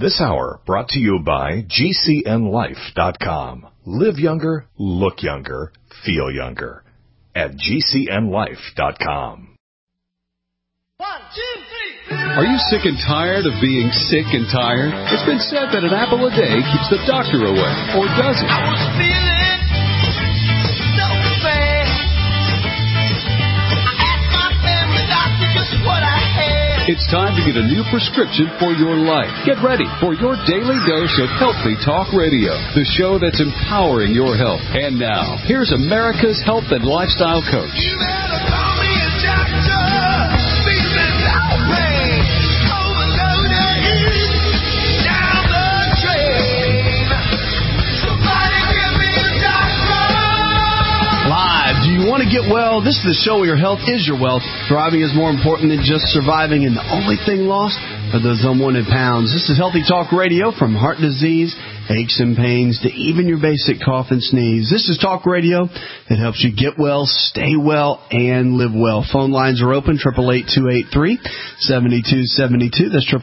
This hour brought to you by GCNLife.com. Live younger, look younger, feel younger. At GCNLife.com. 1, 2, 3. Are you sick and tired of being sick and tired? It's been said that an apple a day keeps the doctor away. Or does it? I was feeling so bad. I asked my family doctor just what I had. It's time to get a new prescription for your life. Get ready for your daily dose of Healthy Talk Radio, the show that's empowering your health. And now, here's America's health and lifestyle coach. You better call me a doctor. Feeling no pain. Overloaded. Down the drain. Somebody give me a doctor. Live. Do you want to get well? This is the show where your health is your wealth. Thriving is more important than just surviving, and the only thing lost are those unwanted pounds. This is Healthy Talk Radio, from heart disease, aches and pains, to even your basic cough and sneeze. This is Talk Radio that helps you get well, stay well, and live well. Phone lines are open, 888-283-7272. That's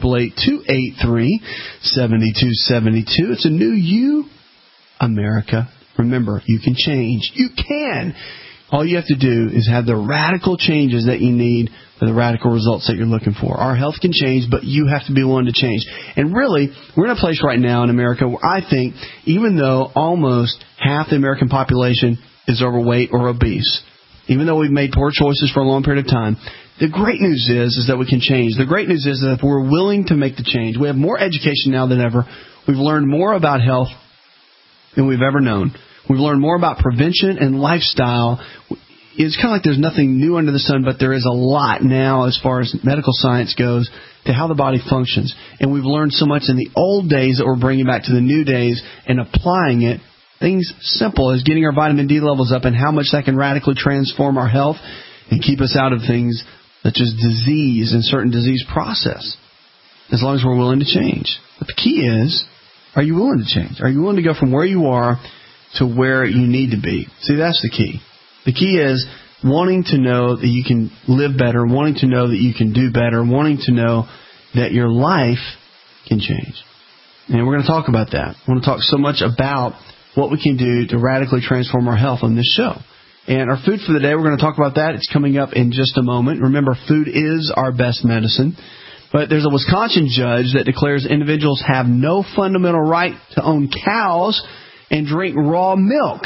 888-283-7272. It's a new you, America. Remember, you can change. You can. All you have to do is have the radical changes that you need for the radical results that you're looking for. Our health can change, but you have to be willing to change. And really, we're in a place right now in America where I think, even though almost half the American population is overweight or obese, even though we've made poor choices for a long period of time, the great news is that we can change. The great news is that if we're willing to make the change, we have more education now than ever. We've learned more about health than we've ever known. We've learned more about prevention and lifestyle. It's kind of like there's nothing new under the sun, but there is a lot now as far as medical science goes to how the body functions. And we've learned so much in the old days that we're bringing back to the new days and applying it. Things simple as getting our vitamin D levels up and how much that can radically transform our health and keep us out of things such as disease and certain disease process, as long as we're willing to change. But the key is, are you willing to change? Are you willing to go from where you are to where you need to be? See, that's the key. The key is wanting to know that you can live better, wanting to know that you can do better, wanting to know that your life can change. And we're going to talk about that. I want to talk so much about what we can do to radically transform our health on this show. And our food for the day, we're going to talk about that. It's coming up in just a moment. Remember, food is our best medicine. But there's a Wisconsin judge that declares individuals have no fundamental right to own cows and drink raw milk.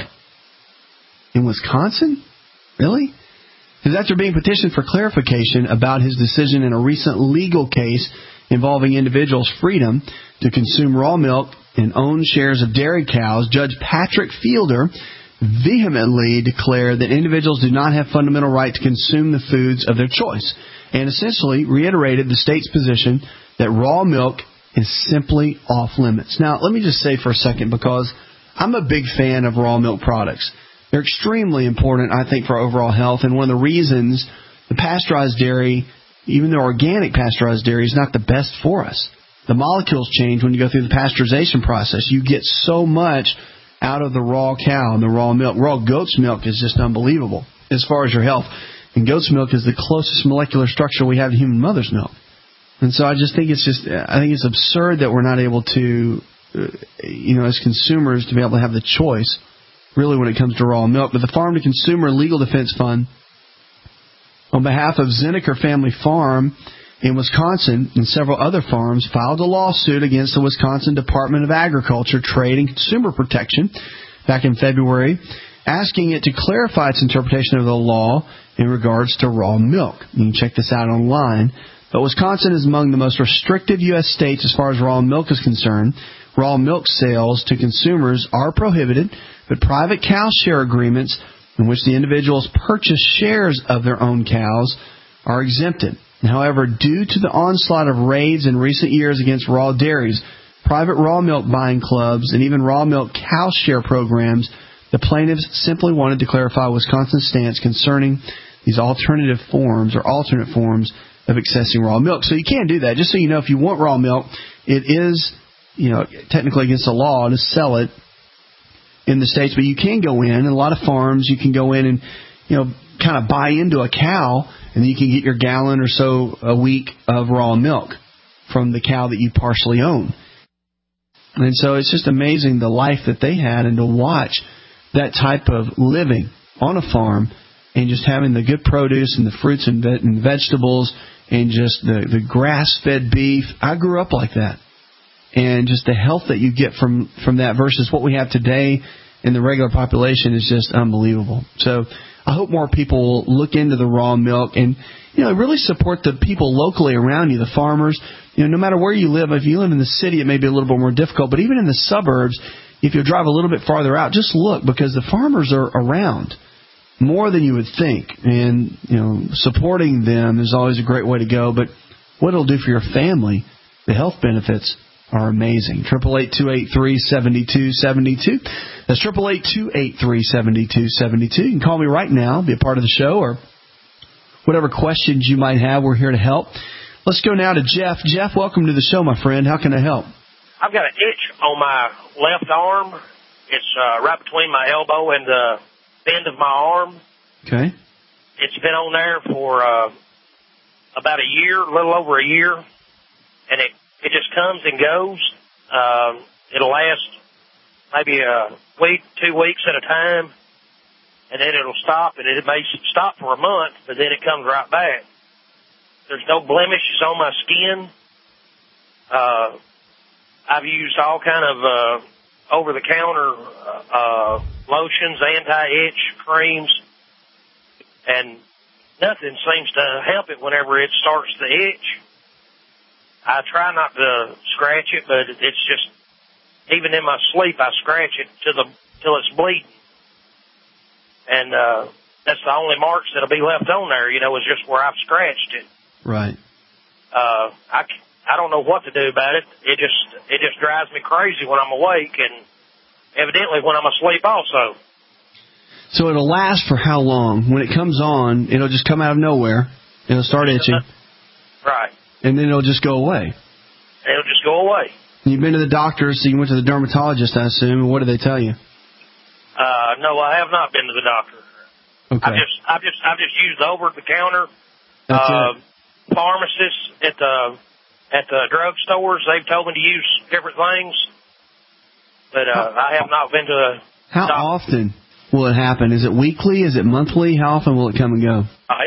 In Wisconsin? Really? Because after being petitioned for clarification about his decision in a recent legal case involving individuals' freedom to consume raw milk and own shares of dairy cows, Judge Patrick Fielder vehemently declared that individuals do not have fundamental right to consume the foods of their choice, and essentially reiterated the state's position that raw milk is simply off limits. Now, let me just say for a second, because I'm a big fan of raw milk products. They're extremely important, I think, for our overall health. And one of the reasons the pasteurized dairy, even the organic pasteurized dairy, is not the best for us. The molecules change when you go through the pasteurization process. You get so much out of the raw cow and the raw milk. Raw goat's milk is just unbelievable as far as your health. And goat's milk is the closest molecular structure we have to human mother's milk. And so I just think I think it's absurd that we're not able to, as consumers, to be able to have the choice, really, when it comes to raw milk. But the Farm to Consumer Legal Defense Fund, on behalf of Zinnecker Family Farm in Wisconsin and several other farms, filed a lawsuit against the Wisconsin Department of Agriculture, Trade, and Consumer Protection back in February, asking it to clarify its interpretation of the law in regards to raw milk. You can check this out online. But Wisconsin is among the most restrictive U.S. states as far as raw milk is concerned. Raw milk sales to consumers are prohibited, but private cow share agreements in which the individuals purchase shares of their own cows are exempted. However, due to the onslaught of raids in recent years against raw dairies, private raw milk buying clubs, and even raw milk cow share programs, the plaintiffs simply wanted to clarify Wisconsin's stance concerning these alternate forms of accessing raw milk. So you can do that. Just so you know, if you want raw milk, it is technically against the law to sell it in the States, but you can go in. A lot of farms, you can go in and, kind of buy into a cow, and then you can get your gallon or so a week of raw milk from the cow that you partially own. And so it's just amazing the life that they had, and to watch that type of living on a farm and just having the good produce and the fruits and vegetables and just the grass-fed beef. I grew up like that. And just the health that you get from that versus what we have today in the regular population is just unbelievable. So I hope more people will look into the raw milk and, really support the people locally around you, the farmers. No matter where you live, if you live in the city, it may be a little bit more difficult. But even in the suburbs, if you drive a little bit farther out, just look, because the farmers are around more than you would think. And, supporting them is always a great way to go. But what it'll do for your family, the health benefits are amazing. 888-283-7272. That's 888-283-7272. You can call me right now, be a part of the show, or whatever questions you might have. We're here to help. Let's go now to Jeff. Jeff, welcome to the show, my friend. How can I help? I've got an itch on my left arm. It's right between my elbow and the bend of my arm. Okay. It's been on there for about a year, a little over a year, and it just comes and goes. It'll last maybe a week, 2 weeks at a time, and then it'll stop, and it may stop for a month, but then it comes right back. There's no blemishes on my skin. I've used all kind of over-the-counter lotions, anti-itch creams, and nothing seems to help it whenever it starts to itch. I try not to scratch it, but it's just, even in my sleep, I scratch it till it's bleeding. And that's the only marks that'll be left on there, is just where I've scratched it. Right. I don't know what to do about it. It just drives me crazy when I'm awake, and evidently when I'm asleep also. So it'll last for how long? When it comes on, it'll just come out of nowhere. It'll start itching. Right. And then it'll just go away. It'll just go away. You've been to the doctor, so you went to the dermatologist, I assume. And what did they tell you? No, I have not been to the doctor. Okay. I've just used the over-the-counter. Pharmacists at the drug stores, they've told me to use different things, but I have not been to the How doctor. often will it happen? Is it weekly? Is it monthly? How often will it come and go?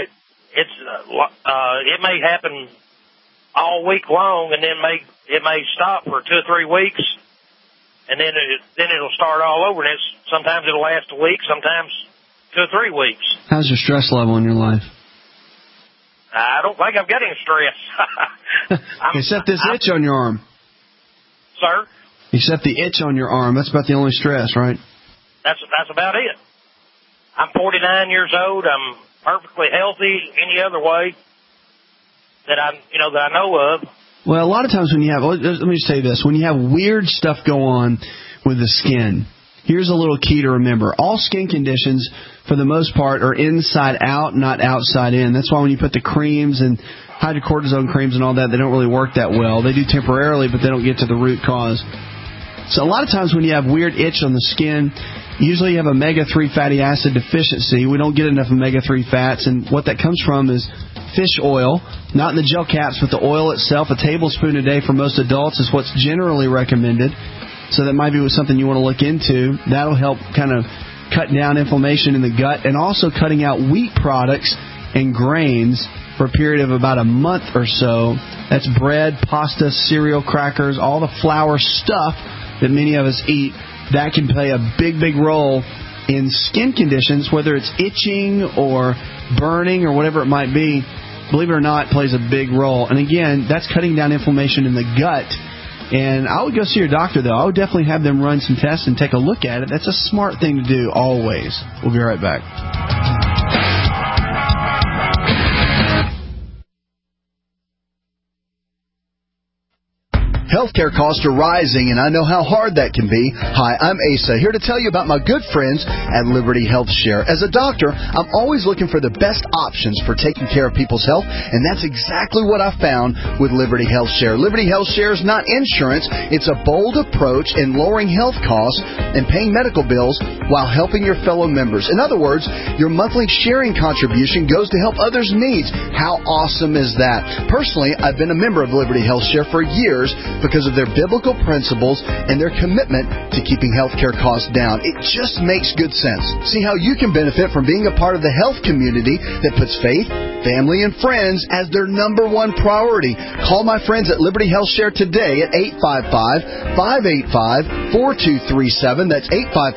It may happen all week long, and then it may stop for 2 or 3 weeks, and then it'll start all over. And sometimes it'll last a week, sometimes 2 or 3 weeks. How's your stress level in your life? I don't think I've got any stress. Except this itch on your arm. Sir? Except the itch on your arm. That's about the only stress, right? That's about it. I'm 49 years old. I'm perfectly healthy any other way that I know of. Well, a lot of times when you have, let me just tell you this, when you have weird stuff go on with the skin, here's a little key to remember. All skin conditions, for the most part, are inside out, not outside in. That's why when you put the creams and hydrocortisone creams and all that, they don't really work that well. They do temporarily, but they don't get to the root cause. So a lot of times when you have weird itch on the skin, usually you have omega-3 fatty acid deficiency. We don't get enough omega-3 fats, and what that comes from is fish oil, not in the gel caps, but the oil itself. A tablespoon a day for most adults is what's generally recommended. So that might be something you want to look into. That'll help kind of cut down inflammation in the gut, and also cutting out wheat products and grains for a period of about a month or so. That's bread, pasta, cereal, crackers, all the flour stuff that many of us eat. That can play a big, big role in skin conditions, whether it's itching or burning or whatever it might be. Believe it or not, it plays a big role. And again, that's cutting down inflammation in the gut. And I would go see your doctor, though. I would definitely have them run some tests and take a look at it. That's a smart thing to do always. We'll be right back. Healthcare costs are rising, and I know how hard that can be. Hi, I'm Asa, here to tell you about my good friends at Liberty Health Share. As a doctor, I'm always looking for the best options for taking care of people's health, and that's exactly what I found with Liberty Health Share. Liberty Health Share is not insurance. It's a bold approach in lowering health costs and paying medical bills while helping your fellow members. In other words, your monthly sharing contribution goes to help others' needs. How awesome is that? Personally, I've been a member of Liberty Health Share for years because because of their biblical principles and their commitment to keeping healthcare costs down. It just makes good sense. See how you can benefit from being a part of the health community that puts faith, family, and friends as their number one priority. Call my friends at Liberty Health Share today at 855-585-4237. That's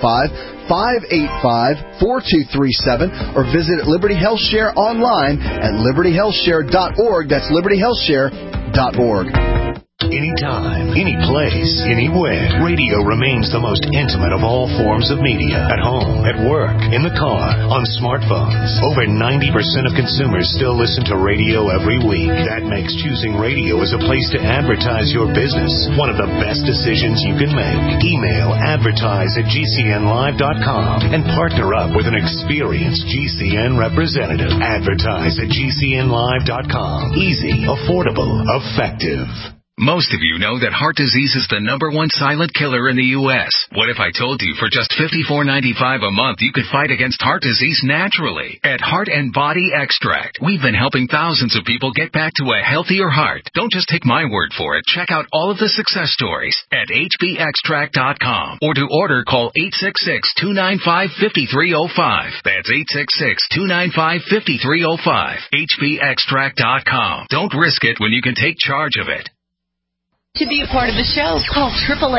855-585-4237, or visit Liberty Health Share online at libertyhealthshare.org. That's libertyhealthshare.org. Anytime, any place, anywhere, radio remains the most intimate of all forms of media. At home, at work, in the car, on smartphones. Over 90% of consumers still listen to radio every week. That makes choosing radio as a place to advertise your business one of the best decisions you can make. Email advertise@gcnlive.com and partner up with an experienced GCN representative. Advertise at gcnlive.com. Easy, affordable, effective. Most of you know that heart disease is the #1 silent killer in the U.S. What if I told you for just $54.95 a month you could fight against heart disease naturally? At Heart and Body Extract, we've been helping thousands of people get back to a healthier heart. Don't just take my word for it. Check out all of the success stories at hbextract.com. Or to order, call 866-295-5305. That's 866-295-5305. hbextract.com. Don't risk it when you can take charge of it. To be a part of the show, call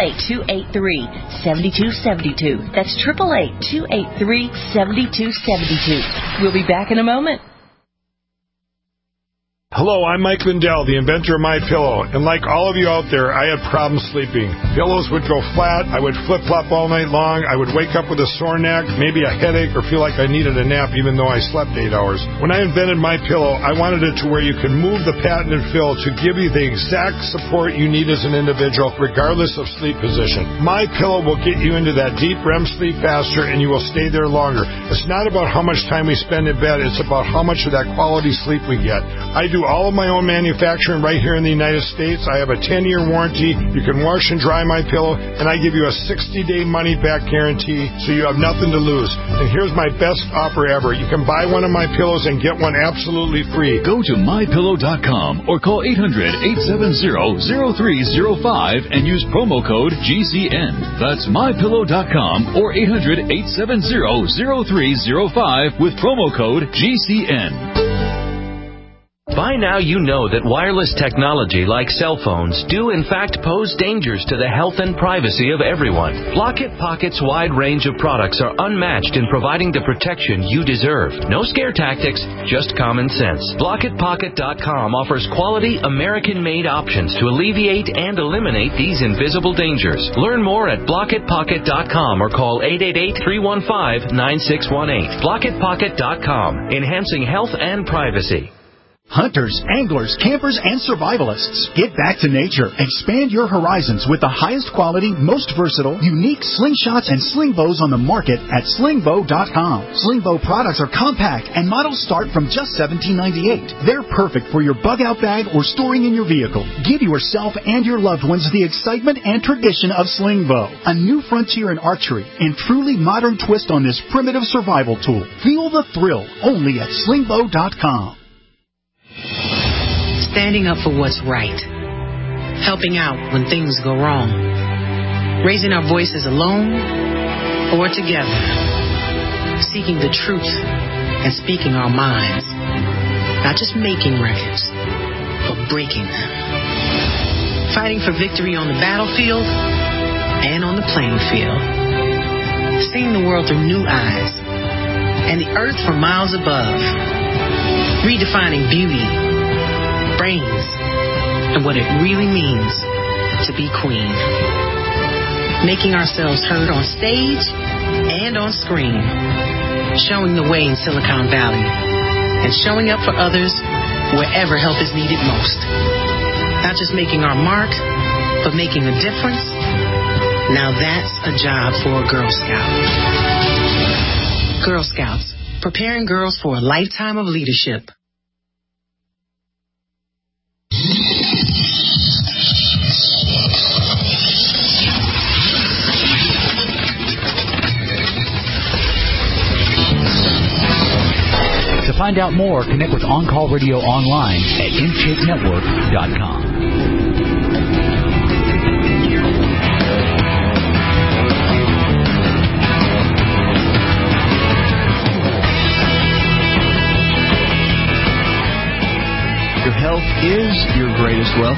888-283-7272. That's 888-283-7272. We'll be back in a moment. Hello, I'm Mike Lindell, the inventor of MyPillow, and like all of you out there, I had problems sleeping. Pillows would go flat, I would flip-flop all night long, I would wake up with a sore neck, maybe a headache, or feel like I needed a nap even though I slept 8 hours. When I invented MyPillow, I wanted it to where you could move the patented fill to give you the exact support you need as an individual, regardless of sleep position. MyPillow will get you into that deep REM sleep faster, and you will stay there longer. It's not about how much time we spend in bed, it's about how much of that quality sleep we get. I do all of my own manufacturing right here in the United States. I have a 10-year warranty. You can wash and dry my pillow, and I give you a 60-day money-back guarantee, so you have nothing to lose. And here's my best offer ever. You can buy one of my pillows and get one absolutely free. Go to mypillow.com or call 800-870-0305 and use promo code GCN. That's mypillow.com or 800-870-0305 with promo code GCN. By now you know that wireless technology like cell phones do in fact pose dangers to the health and privacy of everyone. Blockit Pocket's wide range of products are unmatched in providing the protection you deserve. No scare tactics, just common sense. BlockitPocket.com offers quality American-made options to alleviate and eliminate these invisible dangers. Learn more at BlockitPocket.com or call 888-315-9618. BlockitPocket.com, enhancing health and privacy. Hunters, anglers, campers, and survivalists, get back to nature. Expand your horizons with the highest quality, most versatile, unique slingshots and sling bows on the market at slingbow.com. Sling bow products are compact and models start from just $17.98. They're perfect for your bug-out bag or storing in your vehicle. Give yourself and your loved ones the excitement and tradition of sling bow, a new frontier in archery and truly modern twist on this primitive survival tool. Feel the thrill only at slingbow.com. Standing up for what's right. Helping out when things go wrong. Raising our voices alone or together. Seeking the truth and speaking our minds. Not just making records, but breaking them. Fighting for victory on the battlefield and on the playing field. Seeing the world through new eyes and the earth from miles above. Redefining beauty, brains, and what it really means to be queen. Making ourselves heard on stage and on screen. Showing the way in Silicon Valley. And showing up for others wherever help is needed most. Not just making our mark, but making a difference. Now that's a job for a Girl Scout. Girl Scouts. Preparing girls for a lifetime of leadership. To find out more, connect with On Call Radio online at InShapeNetwork.com.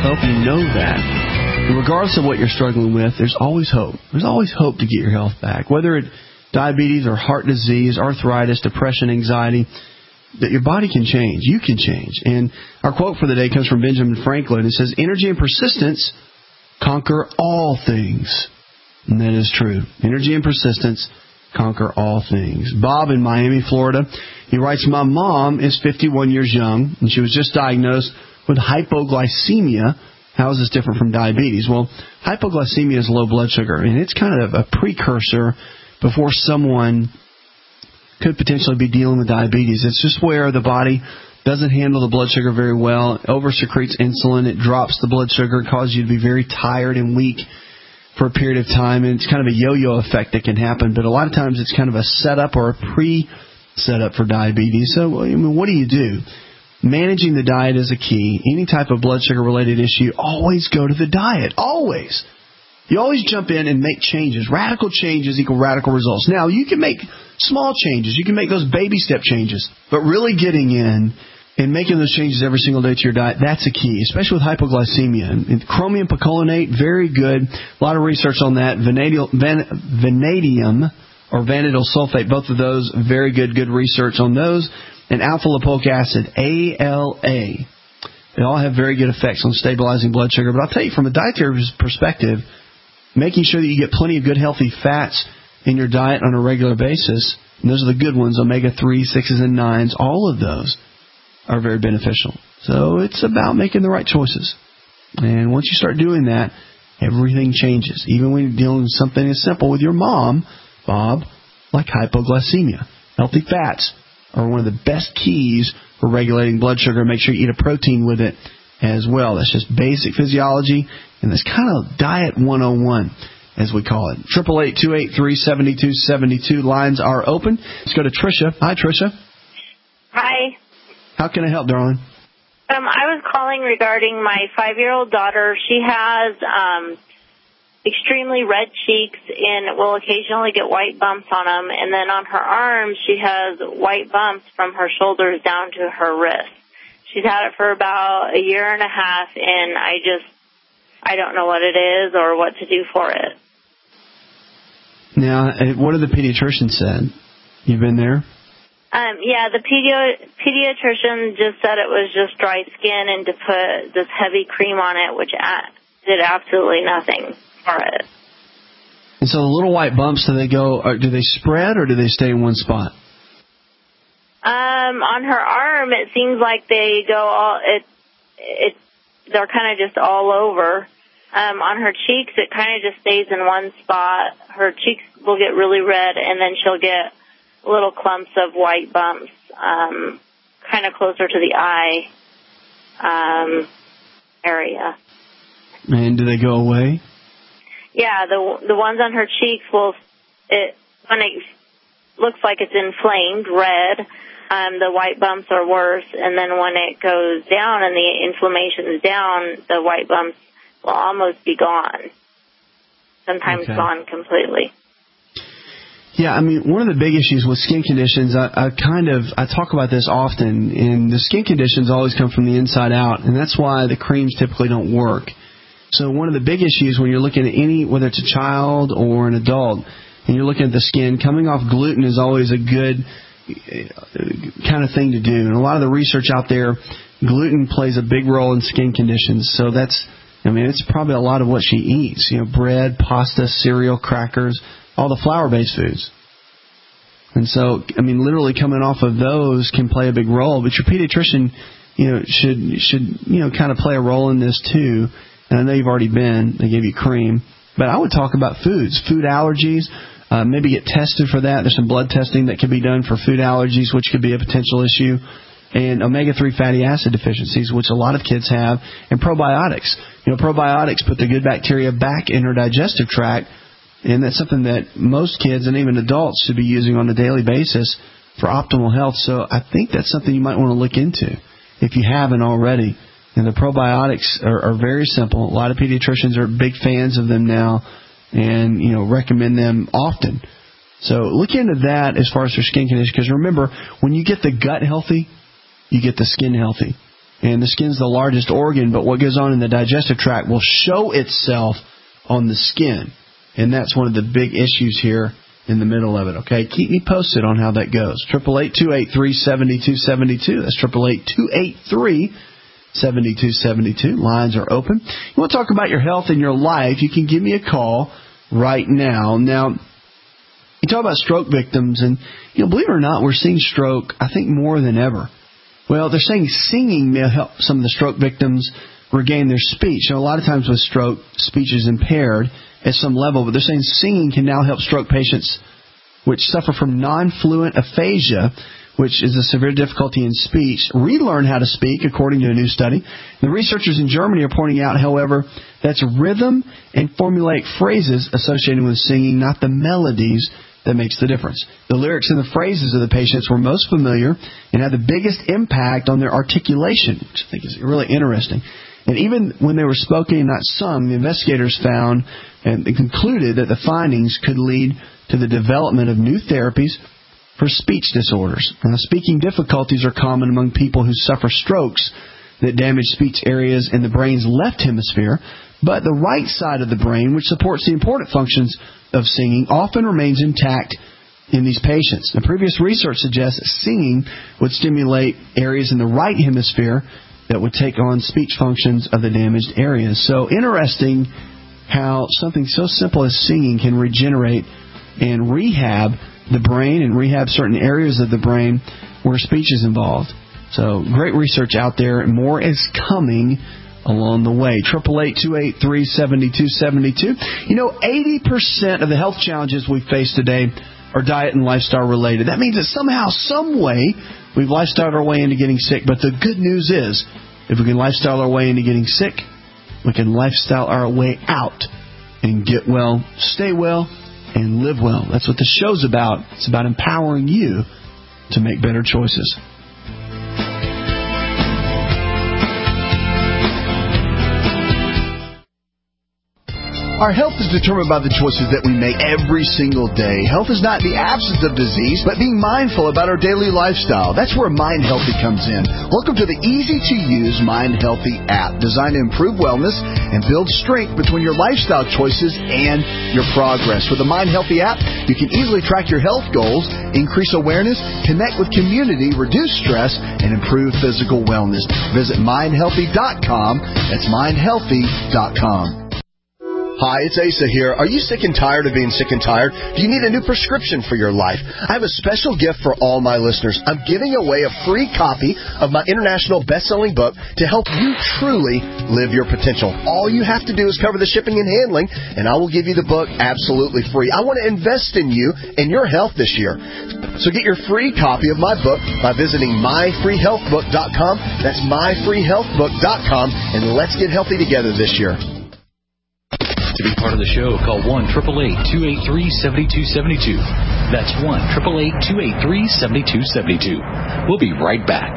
health, you know that. And regardless of what you're struggling with, there's always hope. There's always hope to get your health back. Whether it's diabetes or heart disease, arthritis, depression, anxiety, that your body can change. You can change. And our quote for the day comes from Benjamin Franklin. It says, energy and persistence conquer all things. And that is true. Energy and persistence conquer all things. Bob in Miami, Florida, he writes, my mom is 51 years young, and she was just diagnosed with hypoglycemia. How is this different from diabetes? Well, hypoglycemia is low blood sugar, and it's kind of a precursor before someone could potentially be dealing with diabetes. It's just where the body doesn't handle the blood sugar very well, over-secretes insulin, it drops the blood sugar, causes you to be very tired and weak for a period of time, and it's kind of a yo-yo effect that can happen. But a lot of times it's kind of a setup or a pre-setup for diabetes. So, I mean, what do you do? Managing the diet is a key. Any type of blood sugar-related issue, always go to the diet. Always. You always jump in and make changes. Radical changes equal radical results. Now, you can make small changes. You can make those baby step changes. But really getting in and making those changes every single day to your diet, that's a key, especially with hypoglycemia. And chromium picolinate, very good. A lot of research on that. Vanadium or vanadyl sulfate, both of those, very good research on those. And alpha-lipoic acid, ALA. They all have very good effects on stabilizing blood sugar. But I'll tell you, from a dietary perspective, making sure that you get plenty of good, healthy fats in your diet on a regular basis, and those are the good ones, omega-3, 6s, and 9s, all of those are very beneficial. So it's about making the right choices. And once you start doing that, everything changes. Even when you're dealing with something as simple with your mom, Bob, like hypoglycemia. Healthy fats are one of the best keys for regulating blood sugar. Make sure you eat a protein with it as well. That's just basic physiology, and that's kind of diet 101, as we call it. 888-283-7272. Lines are open. Let's go to Tricia. Hi, Tricia. Hi. How can I help, darling? I was calling regarding my 5-year-old daughter. She has extremely red cheeks and will occasionally get white bumps on them. And then on her arms, she has white bumps from her shoulders down to her wrist. She's had it for about a year and a half, and I don't know what it is or what to do for it. Now, what have the pediatrician said? You've been there? Yeah, the pediatrician just said it was just dry skin and to put this heavy cream on it, which did absolutely nothing for it. And so the little white bumps, do they spread or do they stay in one spot? On her arm, it seems like they go they're kind of just all over. On her cheeks, it kind of just stays in one spot. Her cheeks will get really red, and then she'll get little clumps of white bumps, kind of closer to the eye area. And do they go away? Yeah, the ones on her cheeks when it looks like it's inflamed, red, the white bumps are worse, and then when it goes down and the inflammation is down, the white bumps will almost be gone. Sometimes gone completely. Yeah, I mean, one of the big issues with skin conditions, I talk about this often, and the skin conditions always come from the inside out, and that's why the creams typically don't work. So one of the big issues when you're looking at whether it's a child or an adult, and you're looking at the skin, coming off gluten is always a good kind of thing to do. And a lot of the research out there, gluten plays a big role in skin conditions. So it's probably a lot of what she eats. Bread, pasta, cereal, crackers, all the flour-based foods. And so, literally coming off of those can play a big role. But your pediatrician, should kind of play a role in this too. And I know you've already been. They gave you cream. But I would talk about foods, food allergies. Maybe get tested for that. There's some blood testing that can be done for food allergies, which could be a potential issue. And omega-3 fatty acid deficiencies, which a lot of kids have. And probiotics. Probiotics put the good bacteria back in her digestive tract. And that's something that most kids and even adults should be using on a daily basis for optimal health. So I think that's something you might want to look into if you haven't already. And the probiotics are very simple. A lot of pediatricians are big fans of them now and, recommend them often. So look into that as far as their skin condition. Because remember, when you get the gut healthy, you get the skin healthy. And the skin's the largest organ, but what goes on in the digestive tract will show itself on the skin. And that's one of the big issues here in the middle of it, okay? Keep me posted on how that goes. 888-283-7272. That's 888-283-7272. Lines are open. You want to talk about your health and your life, you can give me a call right now. Now, you talk about stroke victims, and believe it or not, we're seeing stroke, I think, more than ever. Well, they're saying singing may help some of the stroke victims regain their speech. A lot of times with stroke, speech is impaired at some level, but they're saying singing can now help stroke patients which suffer from non-fluent aphasia, which is a severe difficulty in speech, relearn how to speak, according to a new study. The researchers in Germany are pointing out, however, that's rhythm and formulaic phrases associated with singing, not the melodies, that makes the difference. The lyrics and the phrases of the patients were most familiar and had the biggest impact on their articulation, which I think is really interesting. And even when they were spoken and not sung, the investigators found and concluded that the findings could lead to the development of new therapies for speech disorders. Now, speaking difficulties are common among people who suffer strokes that damage speech areas in the brain's left hemisphere, but the right side of the brain, which supports the important functions of singing, often remains intact in these patients. The previous research suggests that singing would stimulate areas in the right hemisphere that would take on speech functions of the damaged areas. So interesting how something so simple as singing can regenerate and rehab the brain and rehab certain areas of the brain where speech is involved. So great research out there, and more is coming along the way. 888-283-7272. 80% of the health challenges we face today are diet and lifestyle related. That means that somehow, some way, we've lifestyled our way into getting sick. But the good news is, if we can lifestyle our way into getting sick, we can lifestyle our way out and get well, stay well, and live well. That's what the show's about. It's about empowering you to make better choices. Our health is determined by the choices that we make every single day. Health is not the absence of disease, but being mindful about our daily lifestyle. That's where Mind Healthy comes in. Welcome to the easy-to-use Mind Healthy app, designed to improve wellness and build strength between your lifestyle choices and your progress. With the Mind Healthy app, you can easily track your health goals, increase awareness, connect with community, reduce stress, and improve physical wellness. Visit mindhealthy.com. That's mindhealthy.com. Hi, it's Asa here. Are you sick and tired of being sick and tired? Do you need a new prescription for your life? I have a special gift for all my listeners. I'm giving away a free copy of my international best-selling book to help you truly live your potential. All you have to do is cover the shipping and handling, and I will give you the book absolutely free. I want to invest in you and your health this year. So get your free copy of my book by visiting myfreehealthbook.com. That's myfreehealthbook.com, and let's get healthy together this year. To be part of the show, call 1-888-283-7272. That's 1-888-283-7272. We'll be right back.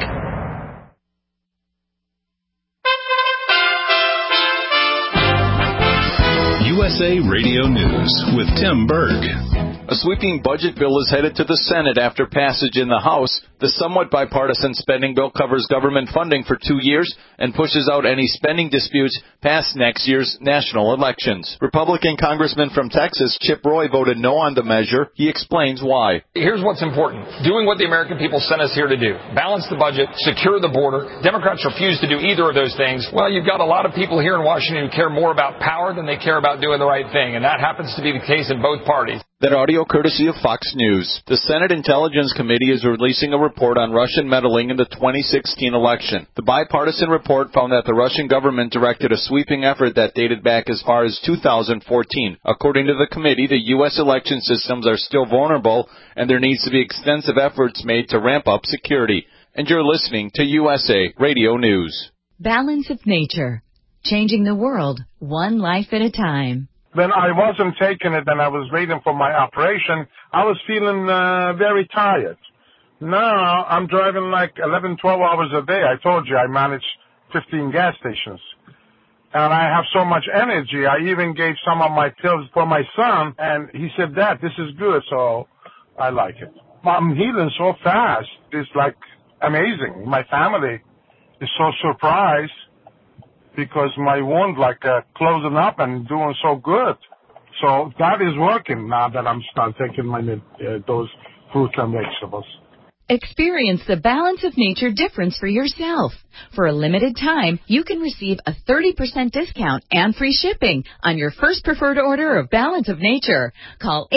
USA Radio News with Tim Berg. A sweeping budget bill is headed to the Senate after passage in the House. The somewhat bipartisan spending bill covers government funding for 2 years and pushes out any spending disputes past next year's national elections. Republican Congressman from Texas, Chip Roy, voted no on the measure. He explains why. Here's what's important. Doing what the American people sent us here to do. Balance the budget, secure the border. Democrats refuse to do either of those things. Well, you've got a lot of people here in Washington who care more about power than they care about doing the right thing, and that happens to be the case in both parties. That audio courtesy of Fox News. The Senate Intelligence Committee is releasing a report on Russian meddling in the 2016 election. The bipartisan report found that the Russian government directed a sweeping effort that dated back as far as 2014. According to the committee, the U.S. election systems are still vulnerable, and there needs to be extensive efforts made to ramp up security. And you're listening to USA Radio News. Balance of nature. Changing the world, one life at a time. When I wasn't taking it and I was waiting for my operation, I was feeling very tired. Now I'm driving like 11, 12 hours a day. I told you I manage 15 gas stations. And I have so much energy. I even gave some of my pills for my son, and he said, Dad, this is good, so I like it. I'm healing so fast. It's like amazing. My family is so surprised because my wound closing up and doing so good. So that is working now that I'm start taking my those fruits and vegetables. Experience the Balance of Nature difference for yourself. For a limited time, you can receive a 30% discount and free shipping on your first preferred order of Balance of Nature. Call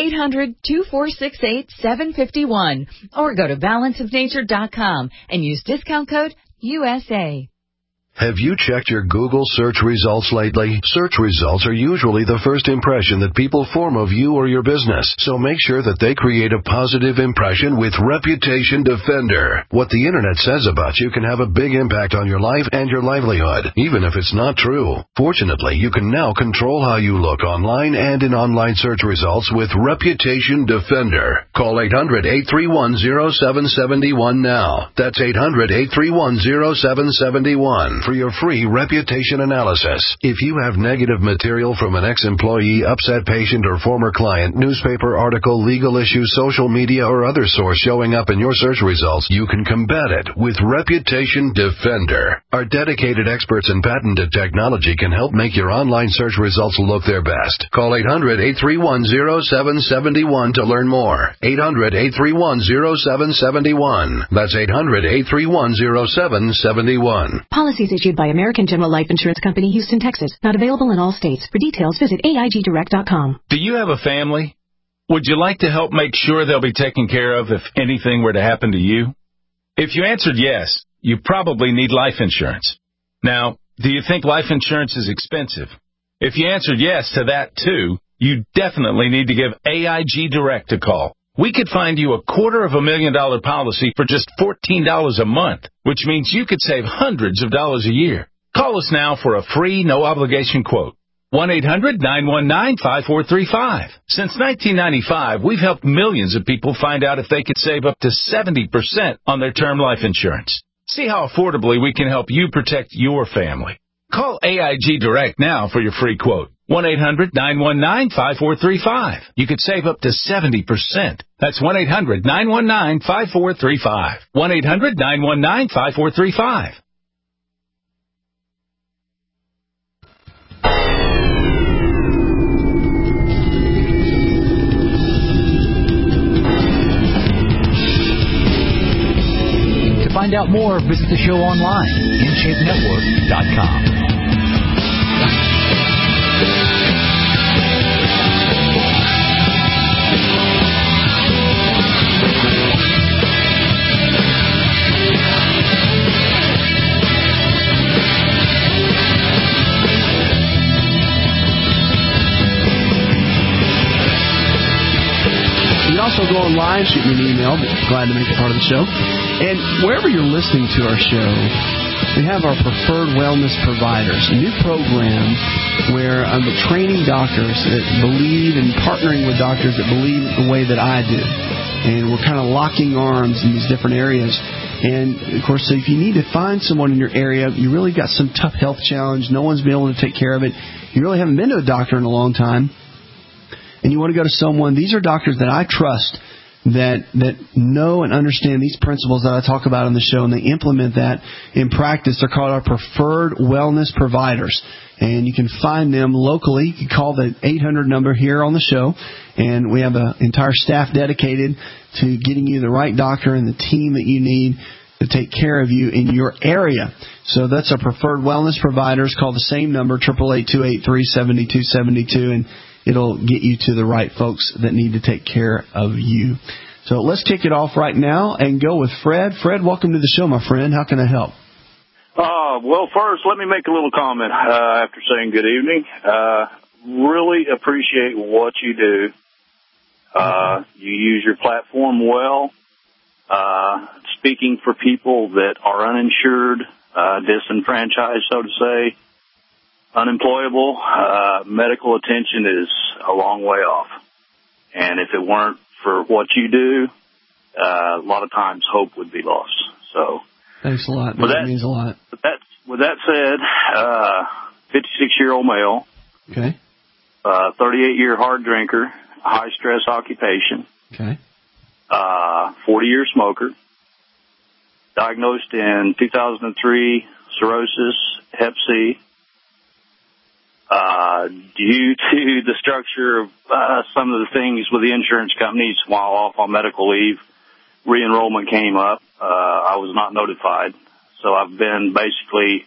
800-2468-751 or go to balanceofnature.com and use discount code USA. Have you checked your Google search results lately? Search results are usually the first impression that people form of you or your business, so make sure that they create a positive impression with Reputation Defender. What the Internet says about you can have a big impact on your life and your livelihood, even if it's not true. Fortunately, you can now control how you look online and in online search results with Reputation Defender. Call 800-831-0771 now. That's 800-831-0771. For your free reputation analysis. If you have negative material from an ex-employee, upset patient, or former client, newspaper article, legal issue, social media, or other source showing up in your search results, you can combat it with Reputation Defender. Our dedicated experts in patented technology can help make your online search results look their best. Call 800-831-0771 to learn more. 800-831-0771. That's 800-831-0771. Policies issued by American General Life Insurance Company, Houston, Texas. Not available in all states. For details, visit AIGdirect.com. Do you have a family? Would you like to help make sure they'll be taken care of if anything were to happen to you? If you answered yes, you probably need life insurance. Now, do you think life insurance is expensive? If you answered yes to that too, you definitely need to give AIG Direct a call. We could find you a $250,000 policy for just $14 a month, which means you could save hundreds of dollars a year. Call us now for a free, no-obligation quote. 1-800-919-5435. Since 1995, we've helped millions of people find out if they could save up to 70% on their term life insurance. See how affordably we can help you protect your family. Call AIG Direct now for your free quote. 1-800-919-5435. You could save up to 70%. That's 1-800-919-5435. 1-800-919-5435. To find out more, visit the show online, InShapeNetwork.com. You can also go online, shoot me an email. Glad to make it part of the show. And wherever you're listening to our show, we have our preferred wellness providers, a new program where I'm training doctors that believe and partnering with doctors that believe the way that I do. And we're kind of locking arms in these different areas. And, of course, so if you need to find someone in your area, you really got some tough health challenge, no one's been able to take care of it, you really haven't been to a doctor in a long time, and you want to go to someone, these are doctors that I trust that know and understand these principles that I talk about on the show, and they implement that in practice. They're called our preferred wellness providers, and you can find them locally. You can call the 800 number here on the show, and we have an entire staff dedicated to getting you the right doctor and the team that you need to take care of you in your area. So that's our preferred wellness providers. Call the same number, 888-283-7272, and it'll get you to the right folks that need to take care of you. So let's kick it off right now and go with Fred. Fred, welcome to the show, my friend. How can I help? Well, first, let me make a little comment after saying good evening. Really appreciate what you do. You use your platform well, speaking for people that are uninsured, disenfranchised, so to say. Unemployable, medical attention is a long way off. And if it weren't for what you do, a lot of times hope would be lost. So, thanks a lot. That means a lot. With that said, 56-year-old male. Okay. 38-year hard drinker, high stress occupation. Okay. 40-year smoker. diagnosed in 2003, cirrhosis, Hep C. Due to the structure of some of the things with the insurance companies while off on medical leave, re-enrollment came up. I was not notified. So I've been basically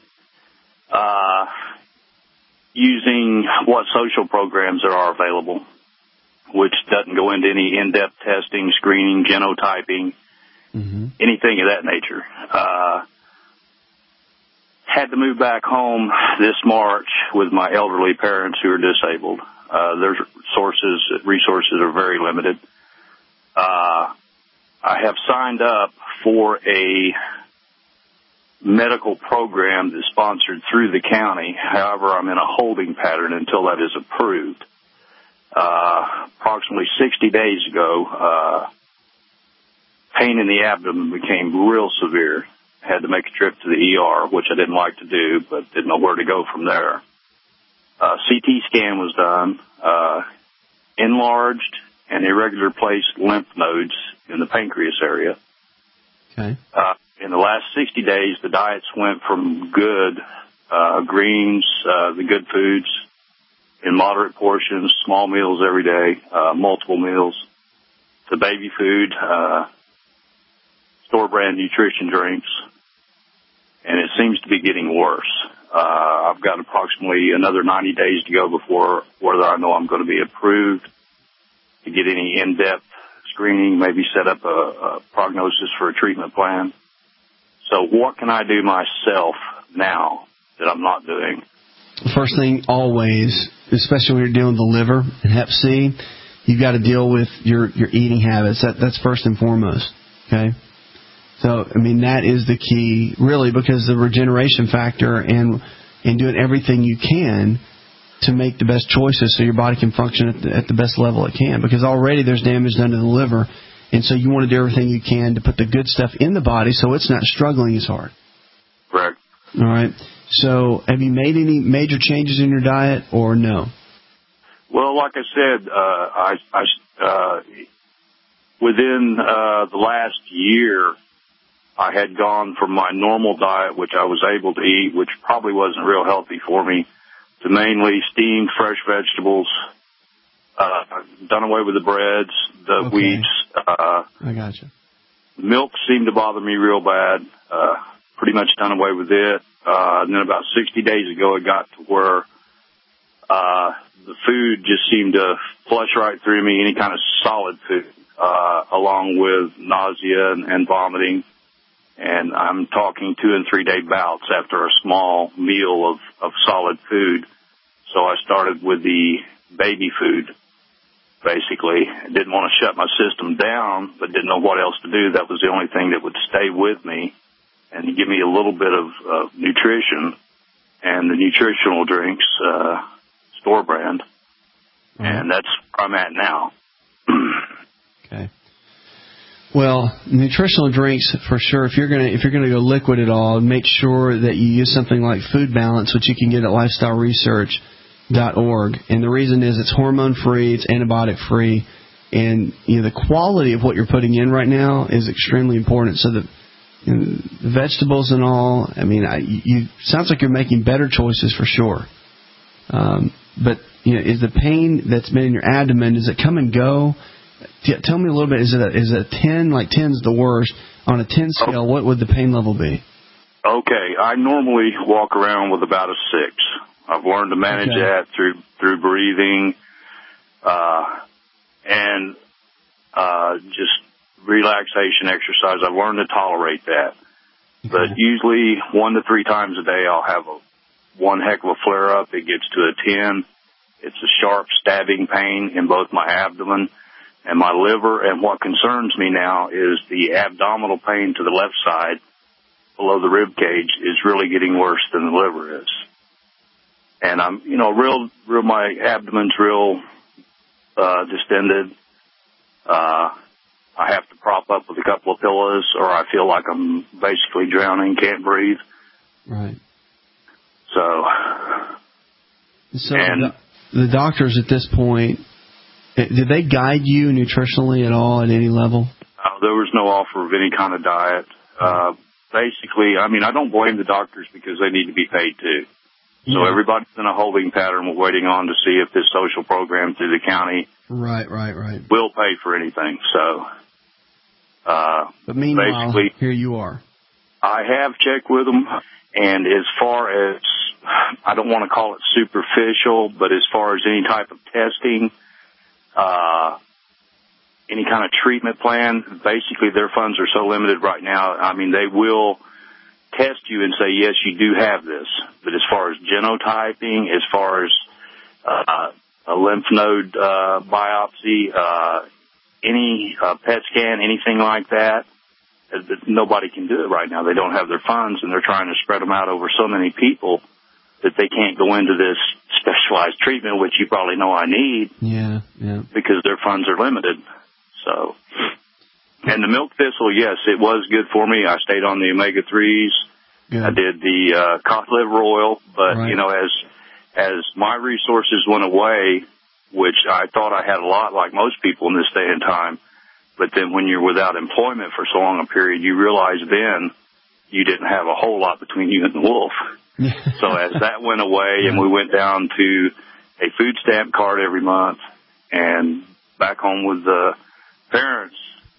using what social programs there are available, which doesn't go into any in-depth testing, screening, genotyping, anything of that nature. Had to move back home this March with my elderly parents who are disabled. Their resources are very limited. I have signed up for a medical program that's sponsored through the county. However, I'm in a holding pattern until that is approved. Approximately 60 days ago, pain in the abdomen became real severe. Had to make a trip to the ER, which I didn't like to do, but didn't know where to go from there. CT scan was done. Enlarged and irregular placed lymph nodes in the pancreas area. Okay. In the last 60 days, the diets went from good, greens, the good foods, in moderate portions, small meals every day, multiple meals, to baby food, store-brand nutrition drinks, and it seems to be getting worse. I've got approximately another 90 days to go before whether I know I'm going to be approved to get any in-depth screening, maybe set up a prognosis for a treatment plan. So what can I do myself now that I'm not doing? First thing, always, especially when you're dealing with the liver and Hep C, you've got to deal with your eating habits. That's first and foremost, okay? So, I mean, that is the key, really, because the regeneration factor and doing everything you can to make the best choices so your body can function at the best level it can. Because already there's damage done to the liver, and so you want to do everything you can to put the good stuff in the body so it's not struggling as hard. Correct. All right. So, have you made any major changes in your diet or no? Well, like I said, within the last year, I had gone from my normal diet, which I was able to eat, which probably wasn't real healthy for me, to mainly steamed fresh vegetables, done away with the breads, the wheats. I gotcha. Milk seemed to bother me real bad. Pretty much done away with it. And then about 60 days ago, it got to where the food just seemed to flush right through me, any kind of solid food, along with nausea and vomiting. And I'm talking 2 and 3 day bouts after a small meal of solid food. So I started with the baby food, basically. I didn't want to shut my system down, but didn't know what else to do. That was the only thing that would stay with me and give me a little bit of nutrition. And the nutritional drinks, store brand. And that's where I'm at now. Okay. Well, nutritional drinks for sure. If you're gonna go liquid at all, make sure that you use something like Food Balance, which you can get at lifestyleresearch.org. And the reason is it's hormone free, it's antibiotic free, and the quality of what you're putting in right now is extremely important. So the vegetables and all. I mean, you sounds like you're making better choices for sure. But is the pain that's been in your abdomen, does it come and go? Tell me a little bit. Is it a 10? Like 10's the worst. On a 10 scale, what would the pain level be? Okay, I normally walk around with about a 6. I've learned to manage that through breathing, and just relaxation exercise. I've learned to tolerate that. But usually 1 to 3 times a day, I'll have one heck of a flare up. It gets to a 10. It's a sharp stabbing pain in both my abdomen and my liver, and what concerns me now is the abdominal pain to the left side below the rib cage is really getting worse than the liver is. And I'm, my abdomen's real distended. I have to prop up with a couple of pillows or I feel like I'm basically drowning, can't breathe. Right. So the doctors at this point, did they guide you nutritionally at all at any level? There was no offer of any kind of diet. basically, I mean, I don't blame the doctors because they need to be paid too. So everybody's in a holding pattern, waiting on to see if this social program through the county right will pay for anything. So, but meanwhile, basically, here you are. I have checked with them, and as far as, I don't want to call it superficial, but as far as any type of testing, any kind of treatment plan, basically their funds are so limited right now. I mean, they will test you and say, yes, you do have this. But as far as genotyping, as far as a lymph node biopsy, any PET scan, anything like that, nobody can do it right now. They don't have their funds, and they're trying to spread them out over so many people that they can't go into this specialized treatment, which you probably know I need. Yeah. Because their funds are limited. So, and the milk thistle, yes, it was good for me. I stayed on the omega-3s. Good. I did the cod liver oil, but, you know, as my resources went away, which I thought I had a lot like most people in this day and time, but then when you're without employment for so long a period, you realize then you didn't have a whole lot between you and the wolf. So as that went away and we went down to a food stamp card every month and back home with the parents,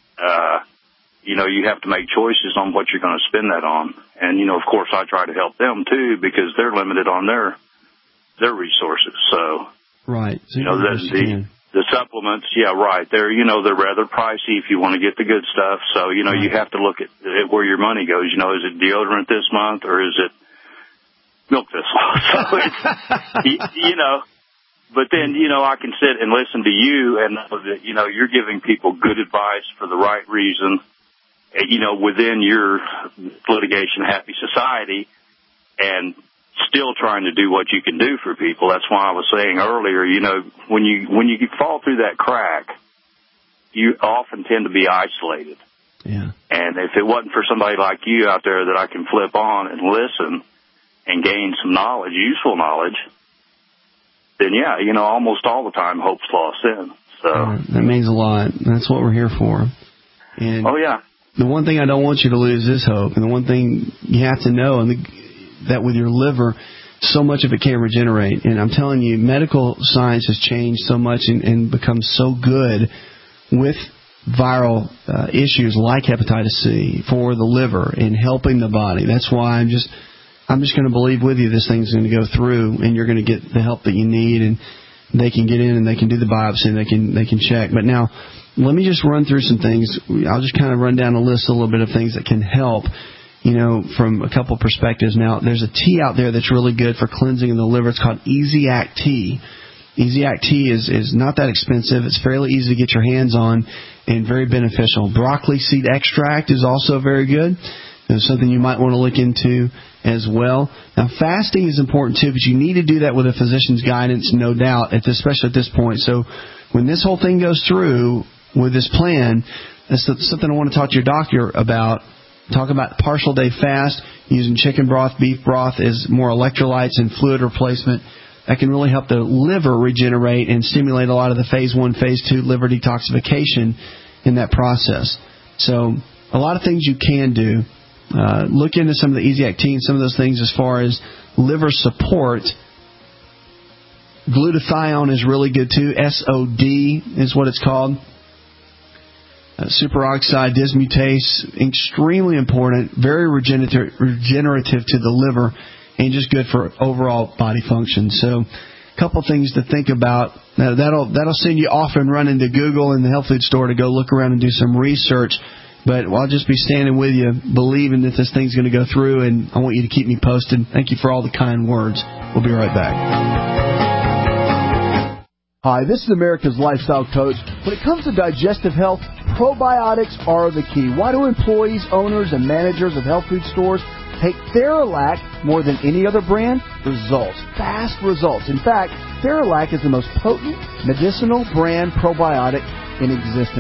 you know, you have to make choices on what you're going to spend that on. And, you know, of course, I try to help them, too, because they're limited on their resources. So, right. So you know, the supplements, they're, you know, they're rather pricey if you want to get the good stuff. So, you know, you have to look at where your money goes. You know, is it deodorant this month or is it milk thistle? So it's, you know. But then, you know, I can sit and listen to you and know that, you know, you're giving people good advice for the right reason, you know, within your litigation happy society and still trying to do what you can do for people. That's why I was saying earlier, you know, when you fall through that crack, you often tend to be isolated. Yeah. And if it wasn't for somebody like you out there that I can flip on and listen and gain some knowledge, useful knowledge, then, yeah, you know, almost all the time hope's lost in. So that means a lot. That's what we're here for. And the one thing I don't want you to lose is hope. And the one thing you have to know that with your liver, so much of it can't regenerate. And I'm telling you, medical science has changed so much and become so good with viral issues like hepatitis C for the liver and helping the body. That's why I'm just going to believe with you this thing's going to go through and you're going to get the help that you need, and they can get in and they can do the biopsy and they can check. But now, let me just run through some things. I'll just kind of run down a list a little bit of things that can help, you know, from a couple perspectives. Now, there's a tea out there that's really good for cleansing in the liver. It's called Easy Act Tea. Easy Act Tea is not that expensive. It's fairly easy to get your hands on and very beneficial. Broccoli seed extract is also very good. It's something you might want to look into as well. Now, fasting is important too, but you need to do that with a physician's guidance, no doubt, especially at this point. So when this whole thing goes through with this plan, that's something I want to talk to your doctor about. Talk about partial day fast, using chicken broth, beef broth as more electrolytes and fluid replacement. That can really help the liver regenerate and stimulate a lot of the phase 1, phase 2 liver detoxification in that process. So a lot of things you can do. Look into some of the Easy Act Tea and some of those things as far as liver support. Glutathione is really good too. SOD is what it's called. Superoxide dismutase, extremely important, very regenerative to the liver, and just good for overall body function. So, a couple things to think about. Now, that'll send you off and run into Google and the health food store to go look around and do some research. But I'll just be standing with you, believing that this thing's going to go through, and I want you to keep me posted. Thank you for all the kind words. We'll be right back. Hi, this is America's Lifestyle Coach. When it comes to digestive health, probiotics are the key. Why do employees, owners, and managers of health food stores take Theralac more than any other brand? Results. Fast results. In fact, Theralac is the most potent medicinal brand probiotic in existence.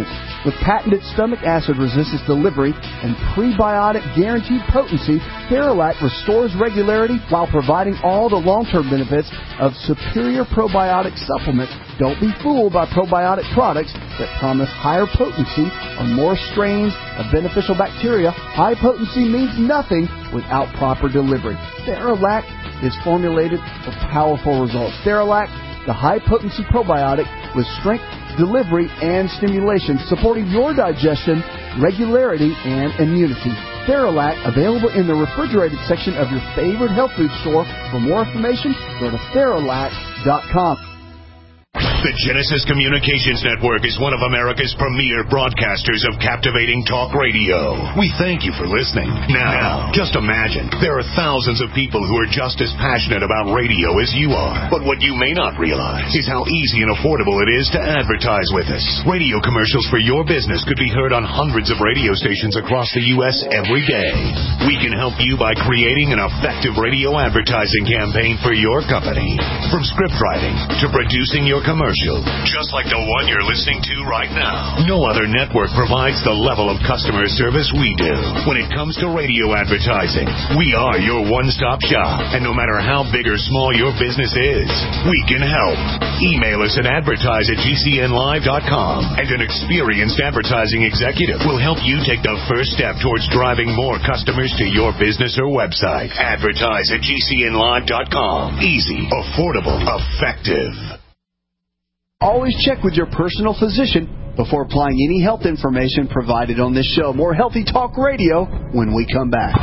With patented stomach acid resistance delivery and prebiotic guaranteed potency, Theralac restores regularity while providing all the long-term benefits of superior probiotic supplements. Don't be fooled by probiotic products that promise higher potency or more strains of beneficial bacteria. High potency means nothing without proper delivery. Theralac is formulated for powerful results. Theralac, the high-potency probiotic with strength, delivery, and stimulation, supporting your digestion, regularity, and immunity. Theralac, available in the refrigerated section of your favorite health food store. For more information, go to Theralac.com. The Genesis Communications Network is one of America's premier broadcasters of captivating talk radio. We thank you for listening. Now, just imagine, there are thousands of people who are just as passionate about radio as you are. But what you may not realize is how easy and affordable it is to advertise with us. Radio commercials for your business could be heard on hundreds of radio stations across the U.S. every day. We can help you by creating an effective radio advertising campaign for your company. From script writing to producing your commercial, just like the one you're listening to right now. No other network provides the level of customer service we do. When it comes to radio advertising, we are your one-stop shop. And no matter how big or small your business is, we can help. Email us at advertise@gcnlive.com, and an experienced advertising executive will help you take the first step towards driving more customers to your business or website. Advertise@gcnlive.com. Easy, affordable, effective. Always check with your personal physician before applying any health information provided on this show. More Healthy Talk Radio when we come back.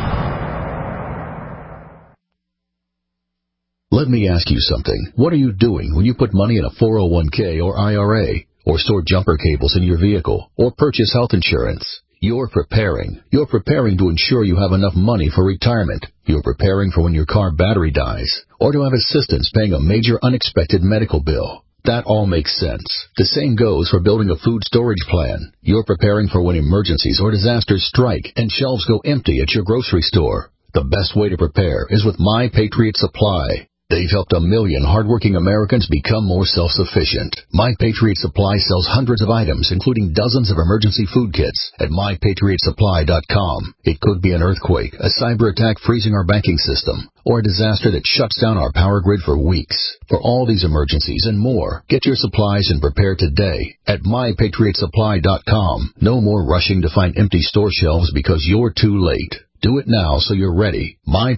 Let me ask you something. What are you doing when you put money in a 401k or IRA, or store jumper cables in your vehicle, or purchase health insurance? You're preparing. You're preparing to ensure you have enough money for retirement. You're preparing for when your car battery dies, or to have assistance paying a major unexpected medical bill. That all makes sense. The same goes for building a food storage plan. You're preparing for when emergencies or disasters strike and shelves go empty at your grocery store. The best way to prepare is with My Patriot Supply. They've helped 1 million hardworking Americans become more self-sufficient. My Patriot Supply sells hundreds of items, including dozens of emergency food kits at MyPatriotSupply.com. It could be an earthquake, a cyber attack freezing our banking system, or a disaster that shuts down our power grid for weeks. For all these emergencies and more, get your supplies and prepare today at MyPatriotSupply.com. No more rushing to find empty store shelves because you're too late. Do it now so you're ready.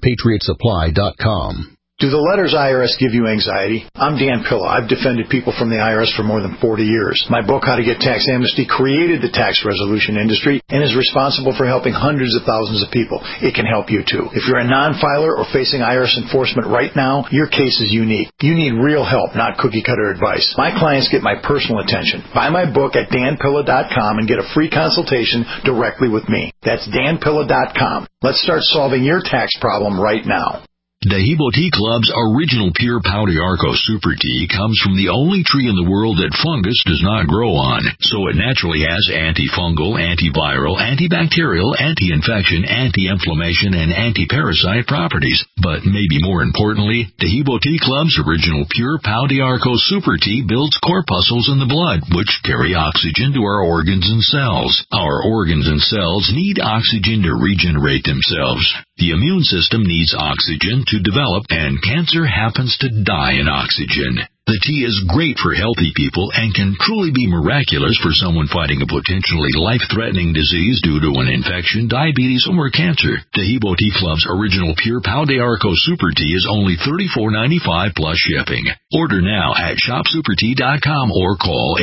MyPatriotSupply.com. Do the letters IRS give you anxiety? I'm Dan Pilla. I've defended people from the IRS for more than 40 years. My book, How to Get Tax Amnesty, created the tax resolution industry and is responsible for helping hundreds of thousands of people. It can help you, too. If you're a non-filer or facing IRS enforcement right now, your case is unique. You need real help, not cookie-cutter advice. My clients get my personal attention. Buy my book at danpilla.com and get a free consultation directly with me. That's danpilla.com. Let's start solving your tax problem right now. Dehibo Tea Club's original pure Pau d'Arco Super Tea comes from the only tree in the world that fungus does not grow on, so it naturally has antifungal, antiviral, antibacterial, anti-infection, anti-inflammation, and anti-parasite properties. But maybe more importantly, Dehibo Tea Club's original pure Pau d'Arco Super Tea builds corpuscles in the blood, which carry oxygen to our organs and cells. Our organs and cells need oxygen to regenerate themselves. The immune system needs oxygen to develop, and cancer happens to die in oxygen. The tea is great for healthy people and can truly be miraculous for someone fighting a potentially life-threatening disease due to an infection, diabetes, or cancer. Dehibo Tea Club's original pure Pau d'Arco Super Tea is only $34.95 plus shipping. Order now at ShopSuperTea.com or call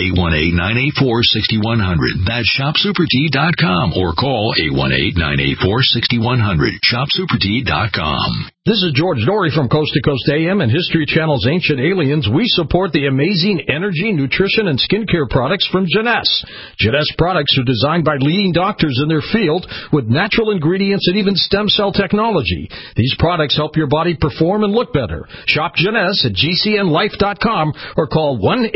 818-984-6100. That's ShopSuperTea.com or call 818-984-6100. ShopSuperTea.com. This is George Norrie from Coast to Coast AM and History Channel's Ancient Aliens. We support the amazing energy, nutrition, and skincare products from Jeunesse. Jeunesse products are designed by leading doctors in their field with natural ingredients and even stem cell technology. These products help your body perform and look better. Shop Jeunesse at GCNLife.com or call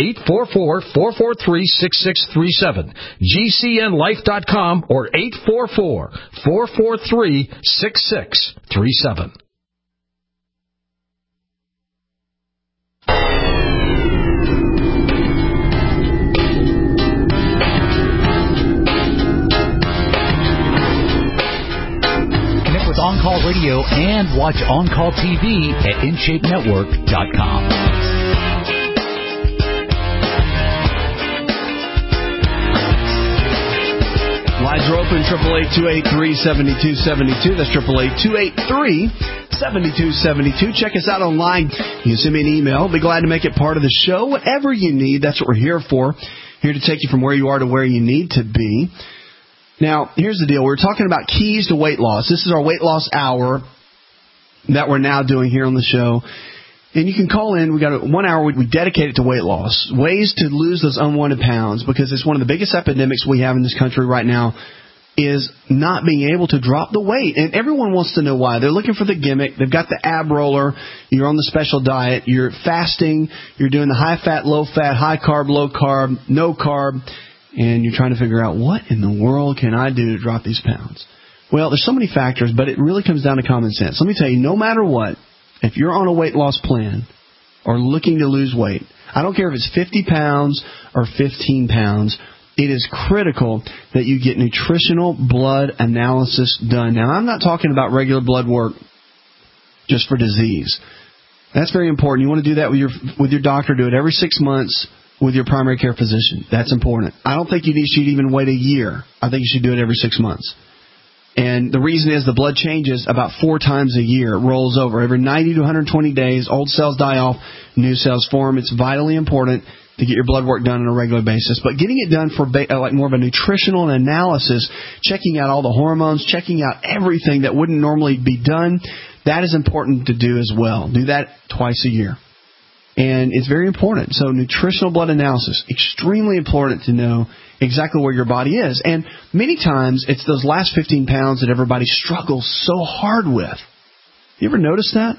1-844-443-6637. GCNLife.com or 844-443-6637. Radio and watch On-Call TV at InShapeNetwork.com. Lines are open, 888-283-7272. That's 888-283-7272. Check us out online. You can send me an email. Be glad to make it part of the show. Whatever you need, that's what we're here for. Here to take you from where you are to where you need to be. Now, here's the deal. We're talking about keys to weight loss. This is our weight loss hour that we're now doing here on the show. And you can call in. We got 1 hour we dedicate it to weight loss, ways to lose those unwanted pounds, because it's one of the biggest epidemics we have in this country right now is not being able to drop the weight. And everyone wants to know why. They're looking for the gimmick. They've got the ab roller. You're on the special diet. You're fasting. You're doing the high fat, low fat, high carb, low carb, no carb. And you're trying to figure out, what in the world can I do to drop these pounds? Well, there's so many factors, but it really comes down to common sense. Let me tell you, no matter what, if you're on a weight loss plan or looking to lose weight, I don't care if it's 50 pounds or 15 pounds, it is critical that you get nutritional blood analysis done. Now, I'm not talking about regular blood work just for disease. That's very important. You want to do that with your doctor. Do it every 6 months with your primary care physician. That's important. I don't think you should even wait a year. I think you should do it every 6 months. And the reason is the blood changes about 4 times a year. It rolls over. Every 90 to 120 days, old cells die off, new cells form. It's vitally important to get your blood work done on a regular basis. But getting it done for like more of a nutritional analysis, checking out all the hormones, checking out everything that wouldn't normally be done, that is important to do as well. Do that twice a year. And it's very important. So nutritional blood analysis, extremely important to know exactly where your body is. And many times it's those last 15 pounds that everybody struggles so hard with. You ever notice that?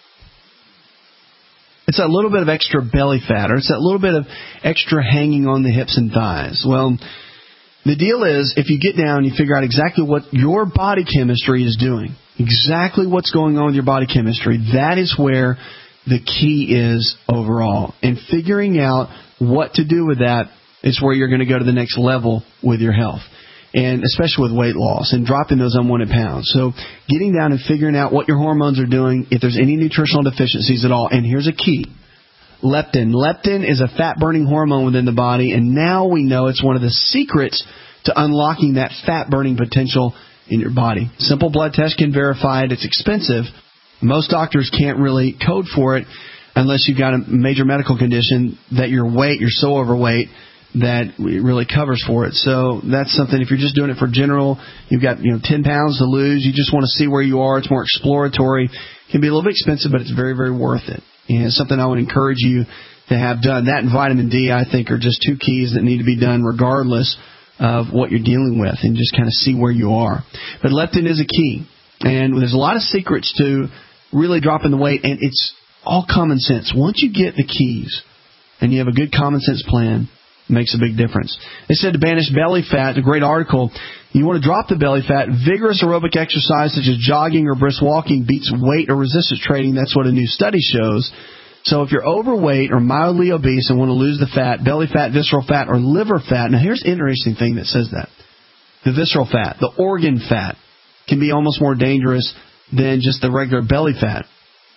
It's that little bit of extra belly fat, or it's that little bit of extra hanging on the hips and thighs. Well, the deal is, if you get down and you figure out exactly what your body chemistry is doing, exactly what's going on with your body chemistry, that is where the key is overall. And figuring out what to do with that is where you're going to go to the next level with your health, and especially with weight loss and dropping those unwanted pounds. So getting down and figuring out what your hormones are doing, if there's any nutritional deficiencies at all. And here's a key. Leptin. Leptin is a fat-burning hormone within the body, and now we know it's one of the secrets to unlocking that fat-burning potential in your body. Simple blood test can verify it. It's expensive. Most doctors can't really code for it unless you've got a major medical condition that you're so overweight that it really covers for it. So that's something, if you're just doing it for general, you've got 10 pounds to lose, you just want to see where you are, it's more exploratory, it can be a little bit expensive, but it's very, very worth it. And it's something I would encourage you to have done. That and vitamin D, I think, are just 2 keys that need to be done regardless of what you're dealing with, and just kind of see where you are. But leptin is a key. And there's a lot of secrets to really dropping the weight, and it's all common sense. Once you get the keys and you have a good common sense plan, it makes a big difference. They said to banish belly fat, a great article, you want to drop the belly fat, vigorous aerobic exercise such as jogging or brisk walking beats weight or resistance training. That's what a new study shows. So if you're overweight or mildly obese and want to lose the fat, belly fat, visceral fat, or liver fat, now here's an interesting thing that says that. The visceral fat, the organ fat, can be almost more dangerous than just the regular belly fat.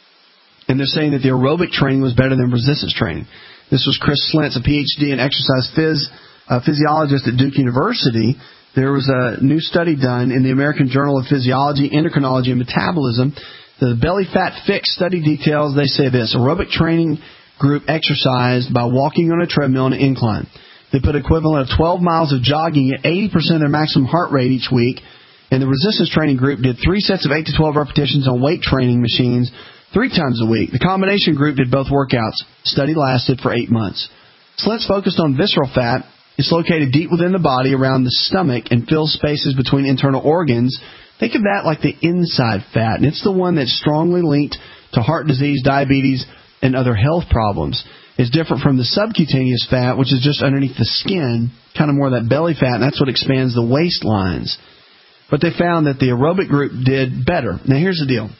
And they're saying that the aerobic training was better than resistance training. This was Chris Slentz, a Ph.D. in exercise physiologist at Duke University. There was a new study done in the American Journal of Physiology, Endocrinology, and Metabolism. The belly fat fix study details, they say this: aerobic training group exercised by walking on a treadmill on an incline. They put equivalent of 12 miles of jogging at 80% of their maximum heart rate each week. And the resistance training group did 3 sets of 8 to 12 repetitions on weight training machines 3 times a week. The combination group did both workouts. Study lasted for 8 months. Slentz focused on visceral fat. It's located deep within the body around the stomach and fills spaces between internal organs. Think of that like the inside fat, and it's the one that's strongly linked to heart disease, diabetes, and other health problems. It's different from the subcutaneous fat, which is just underneath the skin, kind of more of that belly fat, and that's what expands the waistlines. But they found that the aerobic group did better. Now, here's the deal.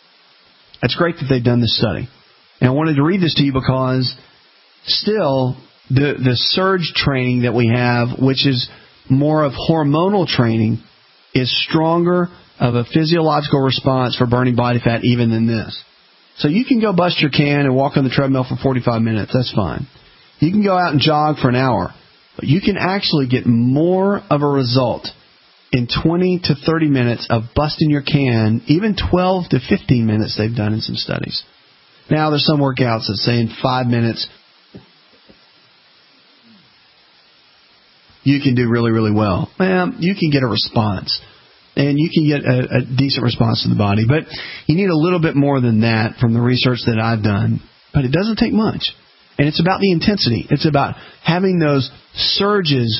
It's great that they've done this study. And I wanted to read this to you because still the surge training that we have, which is more of hormonal training, is stronger of a physiological response for burning body fat even than this. So you can go bust your can and walk on the treadmill for 45 minutes. That's fine. You can go out and jog for an hour. But you can actually get more of a result in 20 to 30 minutes of busting your can, even 12 to 15 minutes they've done in some studies. Now, there's some workouts that say in 5 minutes you can do really, really well. Well, you can get a response. And you can get a decent response to the body. But you need a little bit more than that from the research that I've done. But it doesn't take much. And it's about the intensity. It's about having those surges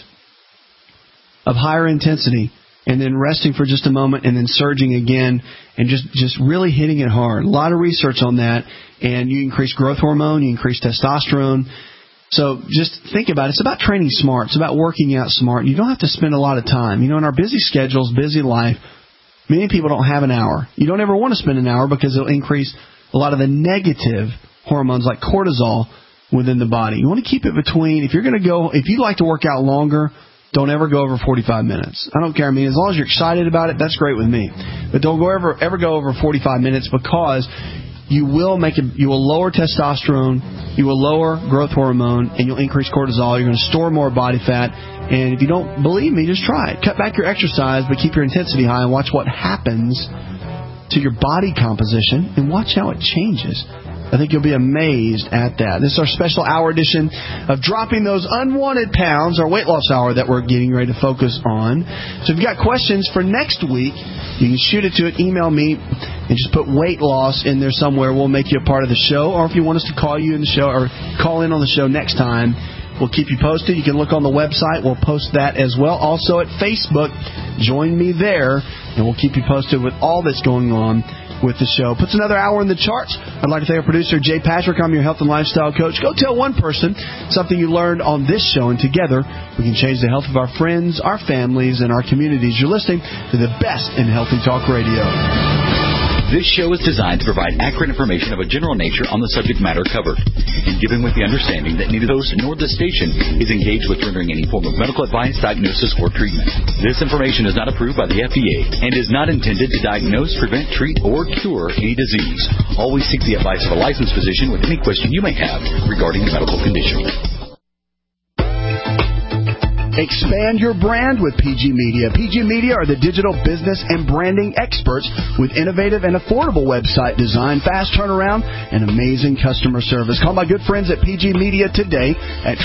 of higher intensity and then resting for just a moment and then surging again and just really hitting it hard. A lot of research on that. And you increase growth hormone, you increase testosterone. So just think about it. It's about training smart. It's about working out smart. You don't have to spend a lot of time. You know, in our busy schedules, busy life, many people don't have an hour. You don't ever want to spend an hour because it'll increase a lot of the negative hormones like cortisol within the body. You want to keep it between, if you like to work out longer, don't ever go over 45 minutes. I don't care. I mean, as long as you're excited about it, that's great with me. But don't ever go over 45 minutes because you will lower testosterone, you will lower growth hormone, and you'll increase cortisol. You're going to store more body fat. And if you don't believe me, just try it. Cut back your exercise, but keep your intensity high and watch what happens to your body composition and watch how it changes. I think you'll be amazed at that. This is our special hour edition of Dropping Those Unwanted Pounds, our weight loss hour that we're getting ready to focus on. So if you've got questions for next week, you can shoot it to it, email me, and just put weight loss in there somewhere. We'll make you a part of the show. Or if you want us to call you in the show or call in on the show next time, we'll keep you posted. You can look on the website. We'll post that as well. Also at Facebook, join me there, and we'll keep you posted with all that's going on with the show. Puts another hour in the charts. I'd like to thank our producer, Jay Patrick. I'm your health and lifestyle coach. Go tell one person something you learned on this show, and together we can change the health of our friends, our families, and our communities. You're listening to the best in Healthy Talk Radio. This show is designed to provide accurate information of a general nature on the subject matter covered, and given with the understanding that neither the host nor the station is engaged with rendering any form of medical advice, diagnosis, or treatment. This information is not approved by the FDA and is not intended to diagnose, prevent, treat, or cure any disease. Always seek the advice of a licensed physician with any question you may have regarding a medical condition. Expand your brand with PG Media. PG Media are the digital business and branding experts with innovative and affordable website design, fast turnaround, and amazing customer service. Call my good friends at PG Media today at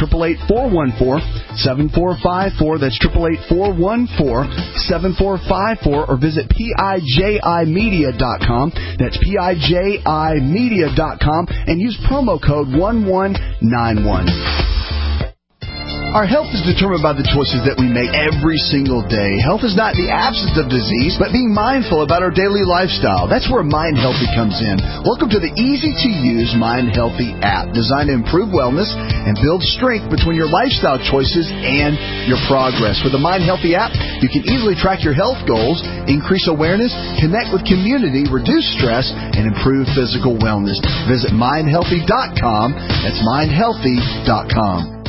888-414-7454. That's 888-414-7454. Or visit PIJImedia.com. That's PIJImedia.com. And use promo code 1191. Our health is determined by the choices that we make every single day. Health is not the absence of disease, but being mindful about our daily lifestyle. That's where Mind Healthy comes in. Welcome to the easy-to-use Mind Healthy app, designed to improve wellness and build strength between your lifestyle choices and your progress. With the Mind Healthy app, you can easily track your health goals, increase awareness, connect with community, reduce stress, and improve physical wellness. Visit mindhealthy.com. That's mindhealthy.com.